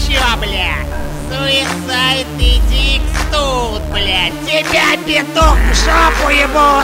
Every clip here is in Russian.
чё, бля? Суицид и Дикс тут, блядь. Тебя петух в жопу ебут.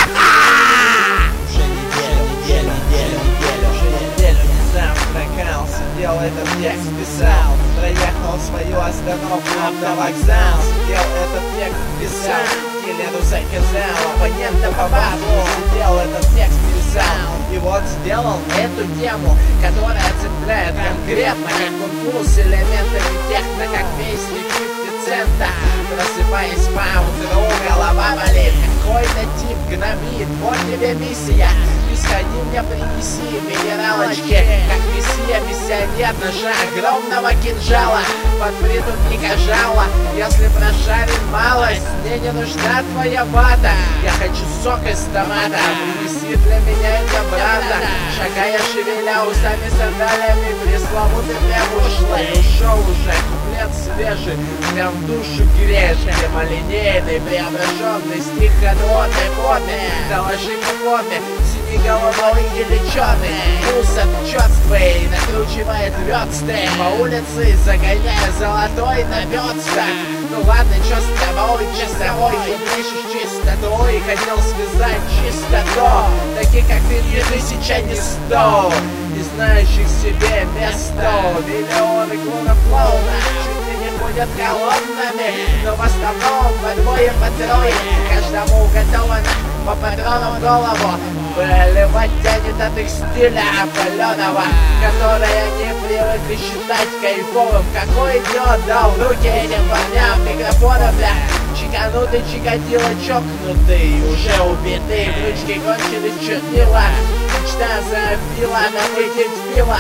Сидел этот текст писал, проехал свою остановку автовокзал. Сидел этот текст писал, киллеру заказал, оппонента по батлу. Сидел этот текст писал, и вот сделал эту тему, которая цепляет конкретно, как кунг-фу с элементами техно, как песни 50 цента. Просыпаясь по утру, голова болит, какой-то тип гнобит, вот тебе миссия. Сходи мне принеси минералочки, как мессия, миссионер ножа огромного кинжала под притупника жала. Если прошарит малость, мне не нужна твоя вата. Я хочу сок из томата, принеси для меня это брата. Шагая, шевеля усами, сандалями, пресловутый прям ушлый. Ушел уже, куплет свежий, прям в душу греет. Прямолинейный, преображенный, стих отводный, водный. Доложи по форме, головой или черный. Мусор черствый накручивает версты по улице, загоняя золотой наверсток. Ну ладно, чё с тобой, часовой, ты пишешь чистотой. Хотел связать чистоту, таких как ты 2000, не 100, не знающих себе место. Миллионы клонов клоуна чуть ли не ходят колоннами, но в основном по двое, по трое. Каждому уготовано по патрону в голову. Выливать тянет от их стиля опаленного, которое они привыкли считать кайфовым. Какой идиот дал в руки этим парням микрофона, бля? Чеканутый, чикатило, чокнутый, уже убитый, в ручке кончились чернила. Мечта забила, навыкить пила,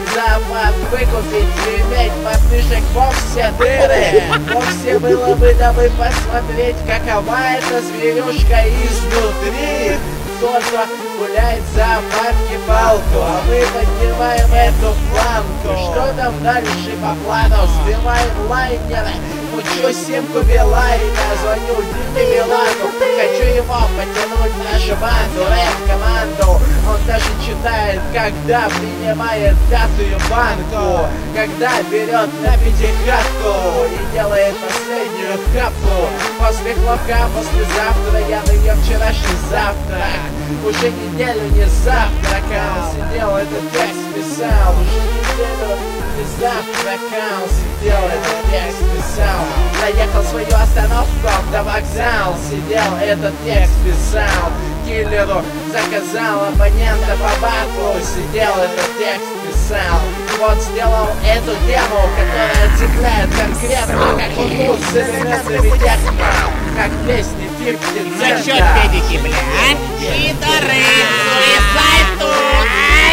запад выкупить, иметь подпишек во все дыры. Вовсе было бы дабы посмотреть, какова эта зверюшка изнутри. Кто-то гуляет за парки палку, а мы поднимаем эту планку. Что там дальше по плану? Сбиваем лайнеры, мучу симку Билайна, звоню Диме Билану. Хочу его потянуть в нашу банду, рэп-команду. Он даже читает, когда принимает пятую банку, когда берет на пятихатку и делает последнюю капу. После хлопка, послезавтра я на ее вчерашний завтрак. Уже неделю не завтракал, сидел этот текст писал. Уже неделю не завтракал, сидел этот текст писал. Заехал в свою остановку, автовокзал, сидел этот текст писал. Киллеру заказал оппонента по батлу, сидел этот текст писал. Вот сделал эту тему, которая цепляет конкретно, как кунг-фу с элементами техно, как песни 50 За счет педики, бля, пидоры, суицид тут.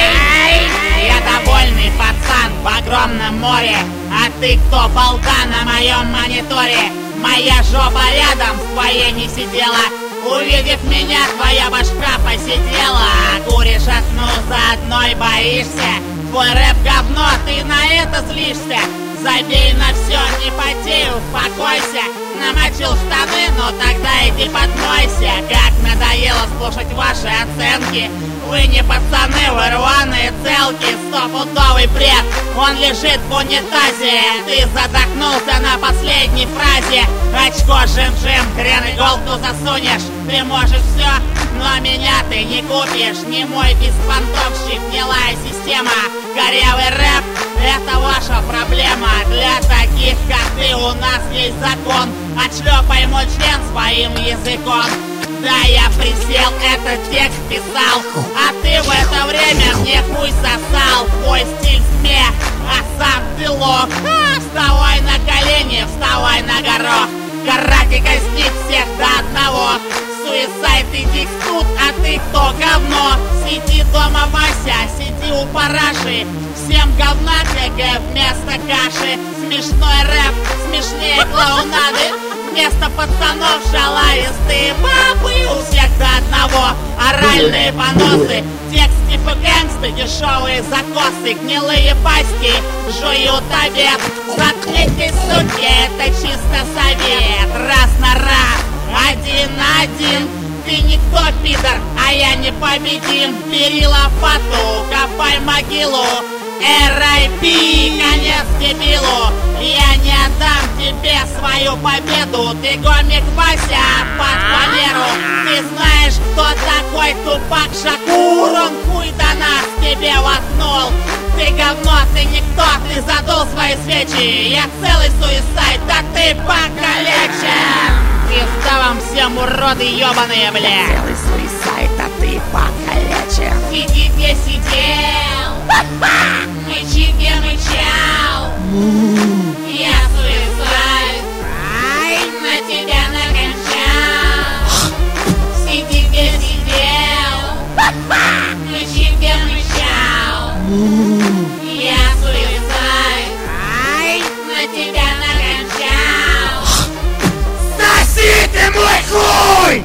Я довольный пацан в огромном море, а ты кто, болта на моем мониторе? Моя жопа рядом с твоей не сидела. Увидев меня, твоя башка посидела. Куришь одну, за одной боишься. Твой рэп говно, ты на это злишься. Забей на все, не потей, успокойся. Намочил штаны, ну тогда иди подмойся. Как надоело слушать ваши оценки. Вы не пацаны, вы рваные целки. Стопудовый бред, он лежит в унитазе. Ты задохнулся на последней фразе. Очко жим-жим, хрен иголку засунешь. Ты можешь все, но меня ты не купишь. Не мой беспонтовщик, гнилая система. Корявый рэп — это ваша проблема. Для таких, как ты, у нас есть закон. Отшлепай мой член своим языком. Да, я присел, этот текст писал, а ты в это время мне хуй сосал. Твой стиль смех, а сам ты лох. Вставай на колени, вставай на горох. Карате казнит всех до одного. Суицид и Дикс тут, а ты кто, говно? Сиди дома, Вася, сиди у параши. Всем говна КГ вместо каши. Смешной рэп, смешнее клоунады. Вместо пацанов шалавистые бабы. У всех до одного оральные поносы. Текст типа гэнгсты, дешевые закосы. Гнилые пасти, жуют обед. Заткнитесь, суки, это чисто совет. Раз на раз, один на один. Ты никто, пидор, а я непобедим. Бери лопату, копай могилу. R.I.P. Конец дебилу. себе свою победу. Ты гомик Вася под фанеру. Ты знаешь, кто такой Тупак Шакур? Он хуй до нас тебе воткнул. Ты говно, ты никто, ты задул свои свечи. Я целый суицид, да ты покалечен. Пизда вам всем, уроды ебаные, бля. Целый суицид, а ты покалечен. Сиди где сидел, мычи где мычал. Я суицид, на тебя накончал. Сиди где сидел, мычи где мычал. Я суицид, на тебя накончал. Соси ты мой хуй!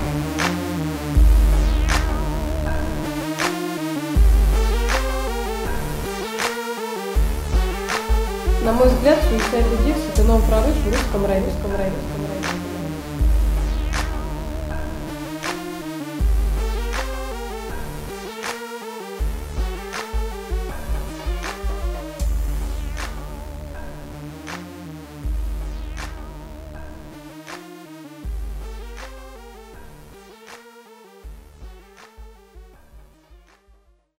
На мой взгляд, Suicide Dicks — это новый прорыв в русском рэпе.